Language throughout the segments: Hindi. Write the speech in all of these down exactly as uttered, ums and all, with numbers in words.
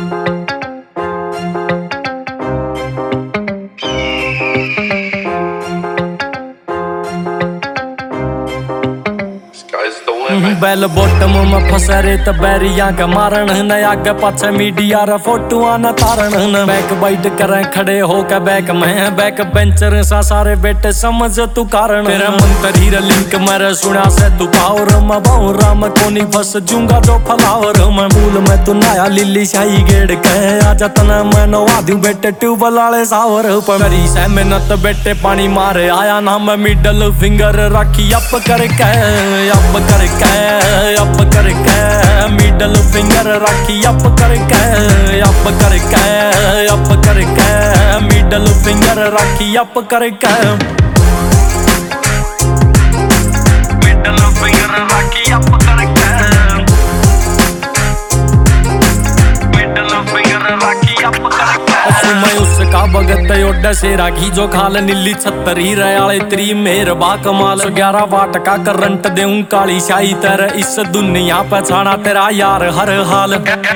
बैल बॉटम में फंसे रे त बैरिया के मारण न आगे पाछे मीडिया रे फोटोआ न तारण न बैक बाइट करे खड़े होके बैक में बैक बेंचर सा सारे बेटे समझ तू कारण तेरा मंतरी रे लिंक मेरे सुना से तू पावर में बाऊ राम कोनी फंस जूंगा जो फलावर में मूल में तू नया लिली शाही गेड़ के आजा तना मैं नवा दूं बेटे ट्यूबल वाले सावर पर मेरी से मेहनत बेटे पानी मारे आया ना मैं मिडल फिंगर राखी अप करके अप करके अप करके मिडल फिंगर राखी अप करके अप करके अप करके मिडल फिंगर राखी अप करके मिडल फिंगर राखी अप करके मिडल फिंगर राखी अप करके मैं उसका भगत ओडा सेरा घी जो खाल नीली छतरी रयाले तेरी मेहर बा कमाल ग्यारह वाट का करंट देऊं काली शाही तर इस दुनिया पे छाना तेरा यार हर हाल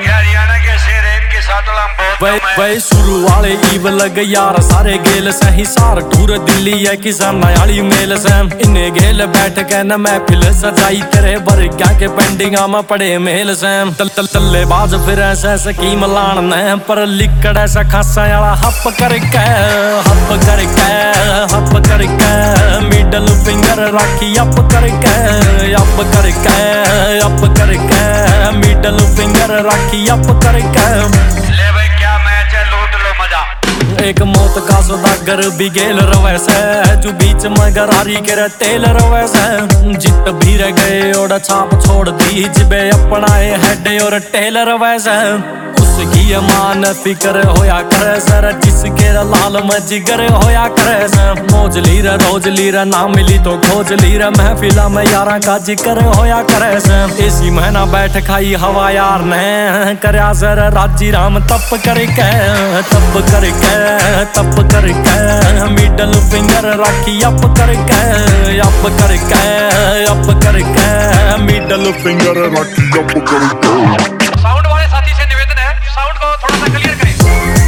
वही शुरू वाले ईव लग यार सारे गेल से हिसार टूर दिल्ली है किसान आली मेल से इन्हें गेल बैठ के न महफिल सजाई तेरे बरगा के पेंडिंगा में पड़े मेल से तल तल तल्ले बाज फिर ऐसे स्कीम लान न पर लिकड़ ऐसा खासा याला हप करके हप करके हप करके मिडल फिंगर राखी अप करके अप करके अप करके मिडल फिंगर राखी अप करके एक मौत का सौदागर भी गेल रवे से जो बीच में गरारी के तेल रवे से जित भी रह गए और छाप छोड़ दी जिबे अपनाए हेड और टेल रवे से उसकी मान फिकर होया करे सर जिसके लाल में जिगर होया करे सर मौज लीर रोज लीर ना मिली तो खोज लीर महफिला में यारा का जिक्र होया करे सर इसी महीना बैठ खाई हवा यार ने करया सर राजी राम तप करके तप करके तप करके मिडल फिंगर राखी अप करके अप करके अप करके मिडल फिंगर राखी अप करके। साउंड वाले साथी से निवेदन है साउंड को थोड़ा सा क्लियर करें।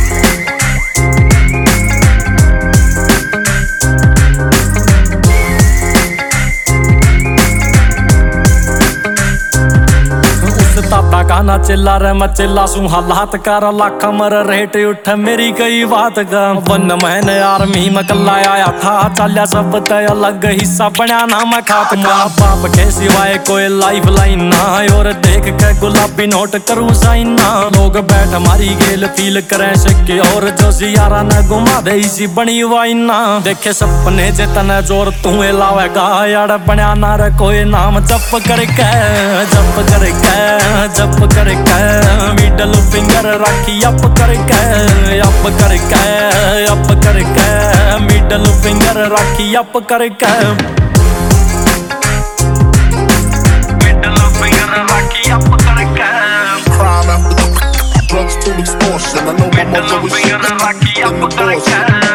ताता गाना चिल्ला रे मैं चिल्ला सू हालात कर लाख मर रेट उठ मेरी कई बात का वन महीने आर्मी में कल्ला आया था चलिया सब तय अलग हिस्सा बना ना मैं खात माँ बाप के सिवाय कोई लाइफ लाइन ना और देख के गुलाबी नोट करूँ साइन ना लोग बैठ मारी गेल फील करें शक्के और जो सियारा न घुमा दे इसी बनी वाइन ना देखे सपने जितने जोर तू लावेगा यार बना ना रे कोई नाम जप करके जप करके जप करके मिडल फिंगर राखी अप करके अप करके अप करके मिडल फिंगर राखी अप करके मिडल फिंगर राखी अप करके Crime after drugs to extortion. I know my mother was middle finger राखी अप करके